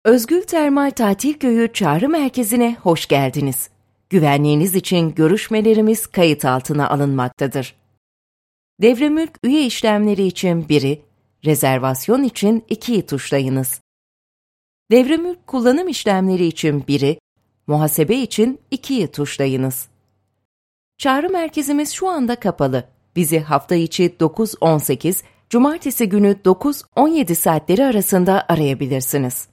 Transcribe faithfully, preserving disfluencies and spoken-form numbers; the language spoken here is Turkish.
Özgül Termal Tatil Köyü Çağrı Merkezi'ne hoş geldiniz. Güvenliğiniz için görüşmelerimiz kayıt altına alınmaktadır. Devremülk üye işlemleri için biri, rezervasyon için ikiyi tuşlayınız. Devremülk kullanım işlemleri için biri, muhasebe için ikiyi tuşlayınız. Çağrı merkezimiz şu anda kapalı. Bizi hafta içi dokuz on sekiz, cumartesi günü dokuz on yedi saatleri arasında arayabilirsiniz.